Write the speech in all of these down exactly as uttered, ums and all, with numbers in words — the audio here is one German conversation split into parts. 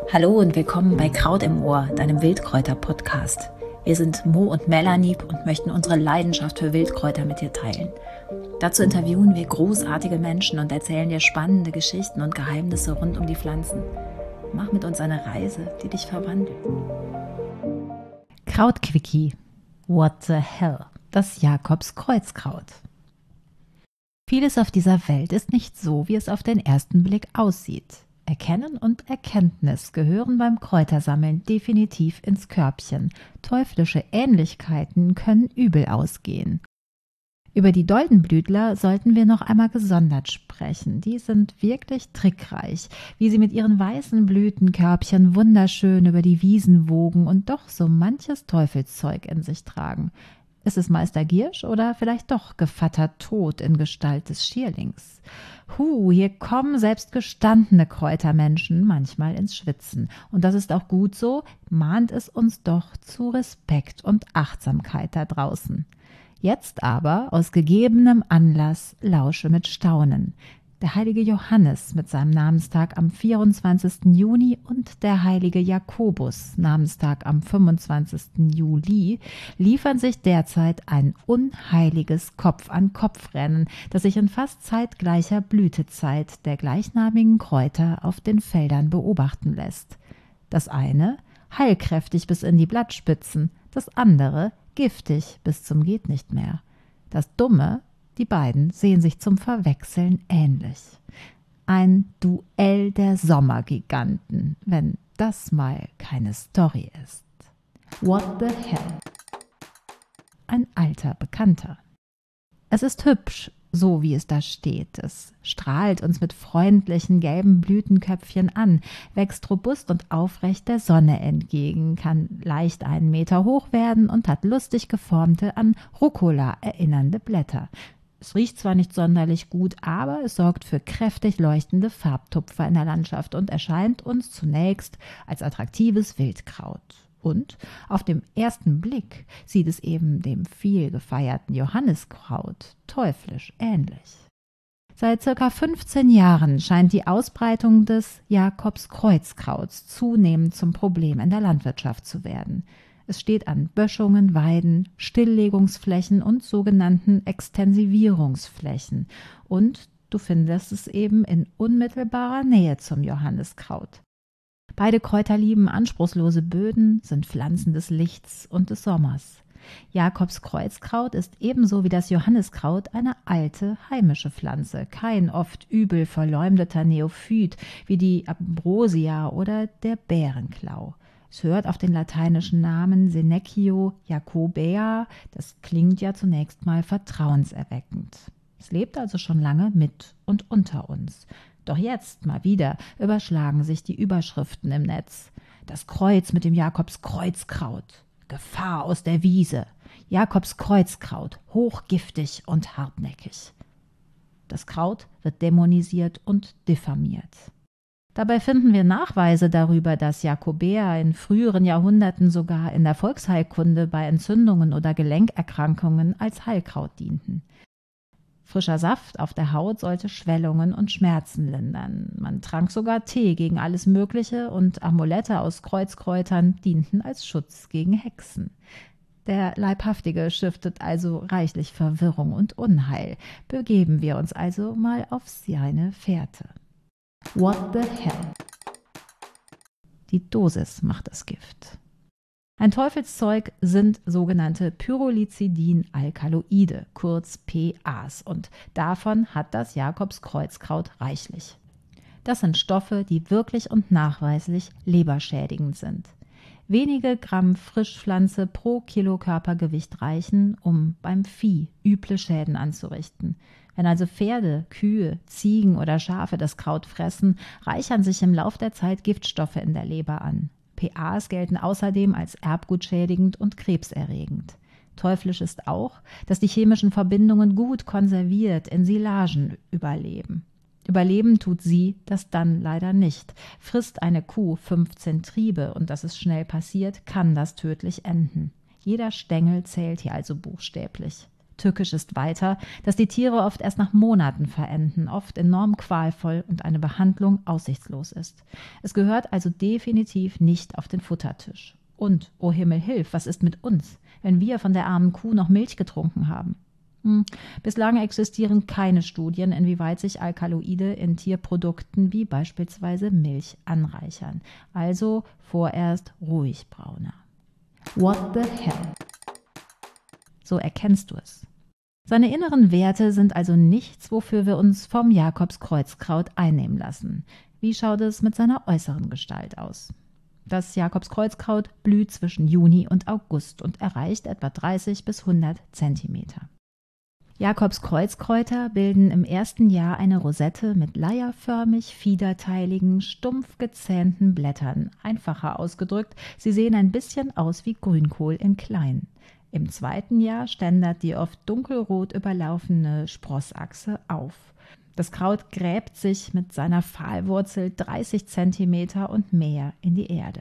Hallo und willkommen bei Kraut im Ohr, deinem Wildkräuter-Podcast. Wir sind Mo und Melanie und möchten unsere Leidenschaft für Wildkräuter mit dir teilen. Dazu interviewen wir großartige Menschen und erzählen dir spannende Geschichten und Geheimnisse rund um die Pflanzen. Mach mit uns eine Reise, die dich verwandelt. Krautquickie. What the hell? Das Jakobskreuzkraut. Vieles auf dieser Welt ist nicht so, wie es auf den ersten Blick aussieht. Erkennen und Erkenntnis gehören beim Kräutersammeln definitiv ins Körbchen. Teuflische Ähnlichkeiten können übel ausgehen. Über die Doldenblütler sollten wir noch einmal gesondert sprechen. Die sind wirklich trickreich, wie sie mit ihren weißen Blütenkörbchen wunderschön über die Wiesen wogen und doch so manches Teufelszeug in sich tragen. Ist es Meister Giersch oder vielleicht doch Gevatter Tod in Gestalt des Schierlings? Hu, hier kommen selbst gestandene Kräutermenschen manchmal ins Schwitzen. Und das ist auch gut so, mahnt es uns doch zu Respekt und Achtsamkeit da draußen. Jetzt aber, aus gegebenem Anlass, lausche mit Staunen. Der heilige Johannes mit seinem Namenstag am vierundzwanzigsten Juni und der heilige Jakobus, Namenstag am fünfundzwanzigsten Juli, liefern sich derzeit ein unheiliges Kopf-an-Kopf-Rennen, das sich in fast zeitgleicher Blütezeit der gleichnamigen Kräuter auf den Feldern beobachten lässt. Das eine heilkräftig bis in die Blattspitzen, das andere giftig bis zum Gehtnichtmehr. Das Dumme: die beiden sehen sich zum Verwechseln ähnlich. Ein Duell der Sommergiganten, wenn das mal keine Story ist. What the hell? Ein alter Bekannter. Es ist hübsch, so wie es da steht. Es strahlt uns mit freundlichen gelben Blütenköpfchen an, wächst robust und aufrecht der Sonne entgegen, kann leicht einen Meter hoch werden und hat lustig geformte, an Rucola erinnernde Blätter. Es riecht zwar nicht sonderlich gut, aber es sorgt für kräftig leuchtende Farbtupfer in der Landschaft und erscheint uns zunächst als attraktives Wildkraut. Und auf den ersten Blick sieht es eben dem viel gefeierten Johanniskraut teuflisch ähnlich. Seit circa fünfzehn Jahren scheint die Ausbreitung des Jakobskreuzkrauts zunehmend zum Problem in der Landwirtschaft zu werden. Es steht an Böschungen, Weiden, Stilllegungsflächen und sogenannten Extensivierungsflächen. Und du findest es eben in unmittelbarer Nähe zum Johanniskraut. Beide Kräuter lieben anspruchslose Böden, sind Pflanzen des Lichts und des Sommers. Jakobskreuzkraut ist ebenso wie das Johanniskraut eine alte, heimische Pflanze, kein oft übel verleumdeter Neophyt wie die Ambrosia oder der Bärenklau. Es hört auf den lateinischen Namen Seneccio jacobea, das klingt ja zunächst mal vertrauenserweckend. Es lebt also schon lange mit und unter uns. Doch jetzt mal wieder überschlagen sich die Überschriften im Netz. Das Kreuz mit dem Jakobskreuzkraut. Gefahr aus der Wiese. Jakobskreuzkraut, hochgiftig und hartnäckig. Das Kraut wird dämonisiert und diffamiert. Dabei finden wir Nachweise darüber, dass Jacobea in früheren Jahrhunderten sogar in der Volksheilkunde bei Entzündungen oder Gelenkerkrankungen als Heilkraut dienten. Frischer Saft auf der Haut sollte Schwellungen und Schmerzen lindern. Man trank sogar Tee gegen alles Mögliche und Amulette aus Kreuzkräutern dienten als Schutz gegen Hexen. Der Leibhaftige stiftet also reichlich Verwirrung und Unheil. Begeben wir uns also mal auf seine Fährte. What the hell? Die Dosis macht das Gift. Ein Teufelszeug sind sogenannte Pyrrolizidin-Alkaloide, kurz P As, und davon hat das Jakobskreuzkraut reichlich. Das sind Stoffe, die wirklich und nachweislich leberschädigend sind. Wenige Gramm Frischpflanze pro Kilo Körpergewicht reichen, um beim Vieh üble Schäden anzurichten. Wenn also Pferde, Kühe, Ziegen oder Schafe das Kraut fressen, reichern sich im Lauf der Zeit Giftstoffe in der Leber an. P As gelten außerdem als erbgutschädigend und krebserregend. Teuflisch ist auch, dass die chemischen Verbindungen gut konserviert in Silagen überleben. Überleben tut sie das dann leider nicht. Frisst eine Kuh fünfzehn Triebe und das ist schnell passiert, kann das tödlich enden. Jeder Stängel zählt hier also buchstäblich. Tückisch ist weiter, dass die Tiere oft erst nach Monaten verenden, oft enorm qualvoll und eine Behandlung aussichtslos ist. Es gehört also definitiv nicht auf den Futtertisch. Und, oh Himmel, hilf, was ist mit uns, wenn wir von der armen Kuh noch Milch getrunken haben? Hm. Bislang existieren keine Studien, inwieweit sich Alkaloide in Tierprodukten wie beispielsweise Milch anreichern. Also vorerst ruhig, Brauner. What the hell? So erkennst du es. Seine inneren Werte sind also nichts, wofür wir uns vom Jakobskreuzkraut einnehmen lassen. Wie schaut es mit seiner äußeren Gestalt aus? Das Jakobskreuzkraut blüht zwischen Juni und August und erreicht etwa dreißig bis hundert Zentimeter. Jakobskreuzkräuter bilden im ersten Jahr eine Rosette mit leierförmig fiederteiligen, stumpf gezähnten Blättern. Einfacher ausgedrückt, sie sehen ein bisschen aus wie Grünkohl in klein. Im zweiten Jahr ständert die oft dunkelrot überlaufene Sprossachse auf. Das Kraut gräbt sich mit seiner Pfahlwurzel dreißig Zentimeter und mehr in die Erde.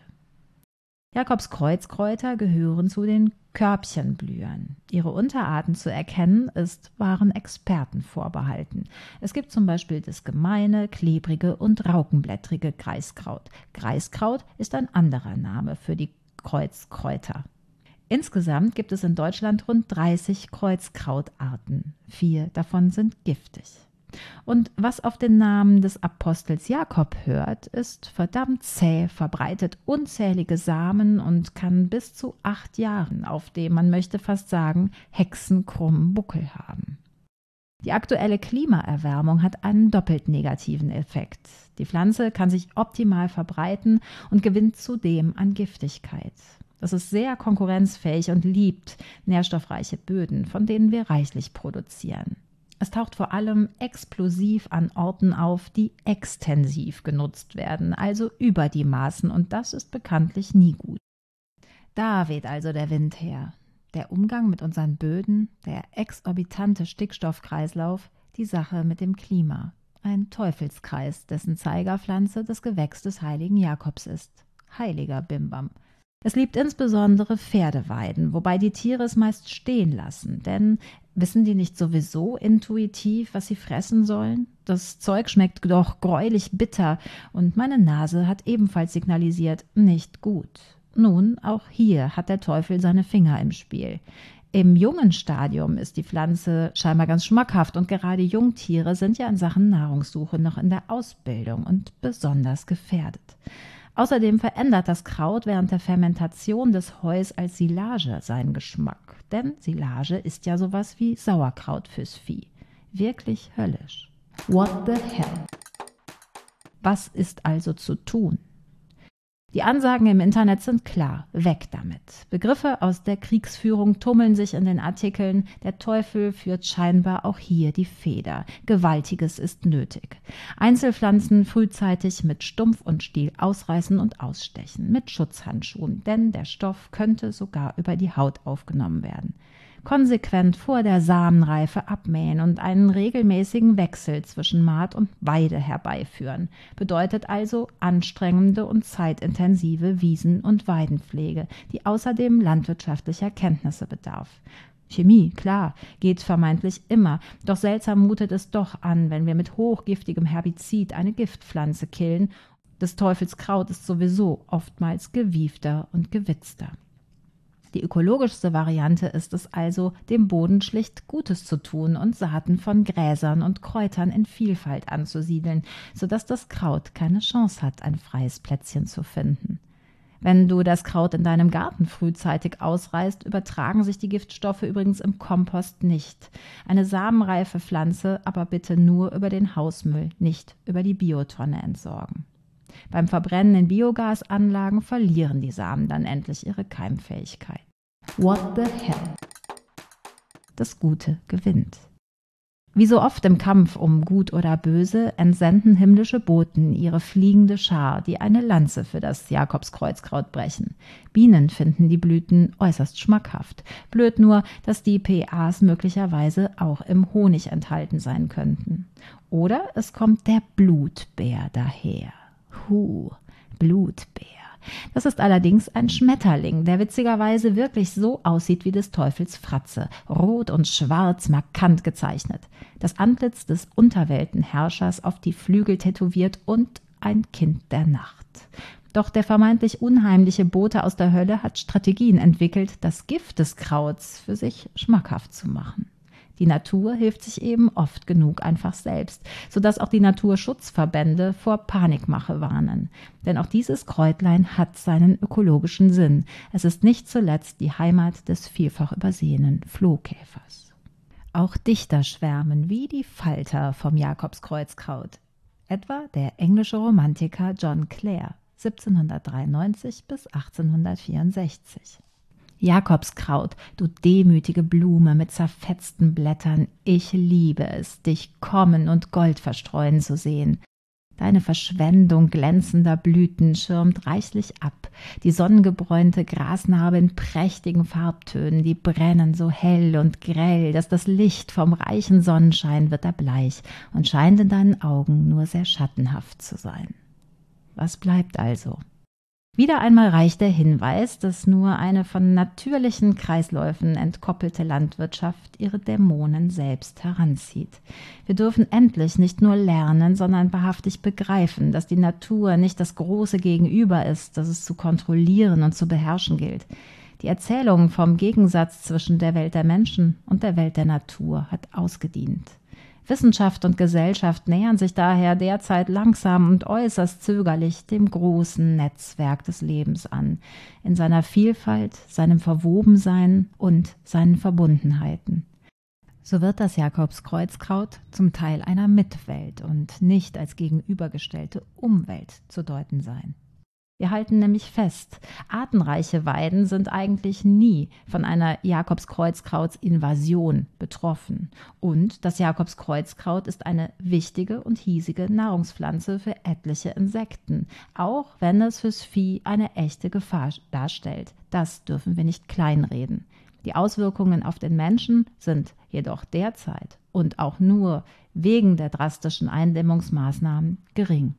Jakobskreuzkräuter gehören zu den Körbchenblühern. Ihre Unterarten zu erkennen, ist wahren Experten vorbehalten. Es gibt zum Beispiel das gemeine, klebrige und raukenblättrige Greiskraut. Greiskraut ist ein anderer Name für die Kreuzkräuter. Insgesamt gibt es in Deutschland rund dreißig Kreuzkrautarten. Vier davon sind giftig. Und was auf den Namen des Apostels Jakob hört, ist verdammt zäh, verbreitet unzählige Samen und kann bis zu acht Jahren auf dem, man möchte fast sagen, hexenkrummen Buckel haben. Die aktuelle Klimaerwärmung hat einen doppelt negativen Effekt. Die Pflanze kann sich optimal verbreiten und gewinnt zudem an Giftigkeit. Das ist sehr konkurrenzfähig und liebt nährstoffreiche Böden, von denen wir reichlich produzieren. Es taucht vor allem explosiv an Orten auf, die extensiv genutzt werden, also über die Maßen, und das ist bekanntlich nie gut. Da weht also der Wind her. Der Umgang mit unseren Böden, der exorbitante Stickstoffkreislauf, die Sache mit dem Klima. Ein Teufelskreis, dessen Zeigerpflanze das Gewächs des heiligen Jakobs ist. Heiliger Bimbam. Es liebt insbesondere Pferdeweiden, wobei die Tiere es meist stehen lassen, denn wissen die nicht sowieso intuitiv, was sie fressen sollen? Das Zeug schmeckt doch gräulich bitter und meine Nase hat ebenfalls signalisiert, nicht gut. Nun, auch hier hat der Teufel seine Finger im Spiel. Im jungen Stadium ist die Pflanze scheinbar ganz schmackhaft und gerade Jungtiere sind ja in Sachen Nahrungssuche noch in der Ausbildung und besonders gefährdet. Außerdem verändert das Kraut während der Fermentation des Heus als Silage seinen Geschmack. Denn Silage ist ja sowas wie Sauerkraut fürs Vieh. Wirklich höllisch. What the hell? Was ist also zu tun? Die Ansagen im Internet sind klar, weg damit. Begriffe aus der Kriegsführung tummeln sich in den Artikeln, der Teufel führt scheinbar auch hier die Feder. Gewaltiges ist nötig. Einzelpflanzen frühzeitig mit Stumpf und Stiel ausreißen und ausstechen, mit Schutzhandschuhen, denn der Stoff könnte sogar über die Haut aufgenommen werden. Konsequent vor der Samenreife abmähen und einen regelmäßigen Wechsel zwischen Maat und Weide herbeiführen, bedeutet also anstrengende und zeitintensive Wiesen- und Weidenpflege, die außerdem landwirtschaftlicher Kenntnisse bedarf. Chemie, klar, geht vermeintlich immer, doch seltsam mutet es doch an, wenn wir mit hochgiftigem Herbizid eine Giftpflanze killen. Des Teufels Kraut ist sowieso oftmals gewiefter und gewitzter. Die ökologischste Variante ist es also, dem Boden schlicht Gutes zu tun und Saaten von Gräsern und Kräutern in Vielfalt anzusiedeln, sodass das Kraut keine Chance hat, ein freies Plätzchen zu finden. Wenn du das Kraut in deinem Garten frühzeitig ausreißt, übertragen sich die Giftstoffe übrigens im Kompost nicht. Eine samenreife Pflanze aber bitte nur über den Hausmüll, nicht über die Biotonne entsorgen. Beim Verbrennen in Biogasanlagen verlieren die Samen dann endlich ihre Keimfähigkeit. What the hell? Das Gute gewinnt. Wie so oft im Kampf um Gut oder Böse entsenden himmlische Boten ihre fliegende Schar, die eine Lanze für das Jakobskreuzkraut brechen. Bienen finden die Blüten äußerst schmackhaft. Blöd nur, dass die P As möglicherweise auch im Honig enthalten sein könnten. Oder es kommt der Blutbär daher. Huh, Blutbär. Das ist allerdings ein Schmetterling, der witzigerweise wirklich so aussieht wie des Teufels Fratze, rot und schwarz markant gezeichnet, das Antlitz des Unterweltenherrschers auf die Flügel tätowiert und ein Kind der Nacht. Doch der vermeintlich unheimliche Bote aus der Hölle hat Strategien entwickelt, das Gift des Krauts für sich schmackhaft zu machen. Die Natur hilft sich eben oft genug einfach selbst, sodass auch die Naturschutzverbände vor Panikmache warnen. Denn auch dieses Kräutlein hat seinen ökologischen Sinn. Es ist nicht zuletzt die Heimat des vielfach übersehenen Flohkäfers. Auch Dichter schwärmen wie die Falter vom Jakobskreuzkraut. Etwa der englische Romantiker John Clare, siebzehnhundertdreiundneunzig bis achtzehnhundertvierundsechzig. Jakobskraut, du demütige Blume mit zerfetzten Blättern, ich liebe es, dich kommen und Gold verstreuen zu sehen. Deine Verschwendung glänzender Blüten schirmt reichlich ab, die sonnengebräunte Grasnarbe in prächtigen Farbtönen, die brennen so hell und grell, dass das Licht vom reichen Sonnenschein wird erbleich und scheint in deinen Augen nur sehr schattenhaft zu sein. Was bleibt also? Wieder einmal reicht der Hinweis, dass nur eine von natürlichen Kreisläufen entkoppelte Landwirtschaft ihre Dämonen selbst heranzieht. Wir dürfen endlich nicht nur lernen, sondern wahrhaftig begreifen, dass die Natur nicht das große Gegenüber ist, das es zu kontrollieren und zu beherrschen gilt. Die Erzählung vom Gegensatz zwischen der Welt der Menschen und der Welt der Natur hat ausgedient. Wissenschaft und Gesellschaft nähern sich daher derzeit langsam und äußerst zögerlich dem großen Netzwerk des Lebens an, in seiner Vielfalt, seinem Verwobensein und seinen Verbundenheiten. So wird das Jakobskreuzkraut zum Teil einer Mitwelt und nicht als gegenübergestellte Umwelt zu deuten sein. Wir halten nämlich fest, artenreiche Weiden sind eigentlich nie von einer Jakobskreuzkrautsinvasion betroffen. Und das Jakobskreuzkraut ist eine wichtige und hiesige Nahrungspflanze für etliche Insekten, auch wenn es fürs Vieh eine echte Gefahr darstellt. Das dürfen wir nicht kleinreden. Die Auswirkungen auf den Menschen sind jedoch derzeit und auch nur wegen der drastischen Eindämmungsmaßnahmen gering.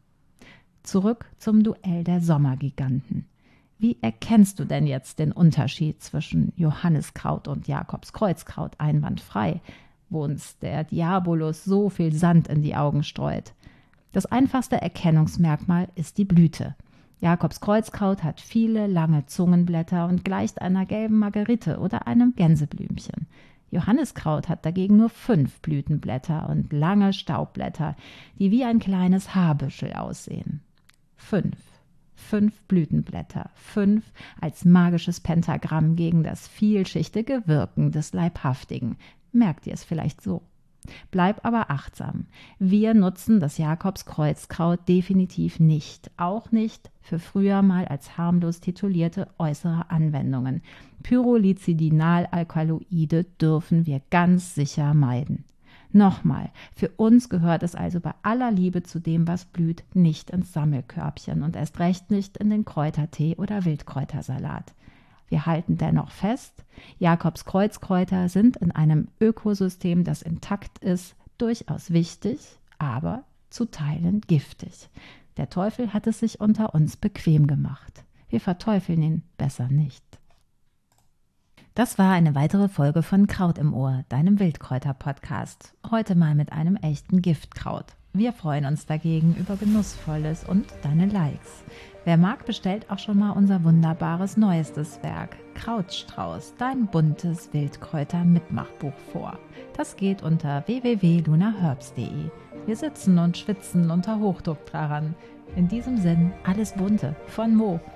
Zurück zum Duell der Sommergiganten. Wie erkennst du denn jetzt den Unterschied zwischen Johanniskraut und Jakobskreuzkraut einwandfrei, wo uns der Diabolus so viel Sand in die Augen streut? Das einfachste Erkennungsmerkmal ist die Blüte. Jakobskreuzkraut hat viele lange Zungenblätter und gleicht einer gelben Margerite oder einem Gänseblümchen. Johanniskraut hat dagegen nur fünf Blütenblätter und lange Staubblätter, die wie ein kleines Haarbüschel aussehen. Fünf. Fünf Blütenblätter. Fünf als magisches Pentagramm gegen das vielschichtige Wirken des Leibhaftigen. Merkt ihr es vielleicht so? Bleib aber achtsam. Wir nutzen das Jakobskreuzkraut definitiv nicht. Auch nicht für früher mal als harmlos titulierte äußere Anwendungen. Pyrrolizidinalalkaloide dürfen wir ganz sicher meiden. Nochmal, für uns gehört es also bei aller Liebe zu dem, was blüht, nicht ins Sammelkörbchen und erst recht nicht in den Kräutertee oder Wildkräutersalat. Wir halten dennoch fest, Jakobskreuzkräuter sind in einem Ökosystem, das intakt ist, durchaus wichtig, aber zu Teilen giftig. Der Teufel hat es sich unter uns bequem gemacht. Wir verteufeln ihn besser nicht. Das war eine weitere Folge von Kraut im Ohr, deinem Wildkräuter-Podcast. Heute mal mit einem echten Giftkraut. Wir freuen uns dagegen über Genussvolles und deine Likes. Wer mag, bestellt auch schon mal unser wunderbares neuestes Werk, Krautstrauß, dein buntes Wildkräuter-Mitmachbuch vor. Das geht unter w w w punkt luna herbs punkt de. Wir sitzen und schwitzen unter Hochdruck daran. In diesem Sinn, alles Bunte von Mo.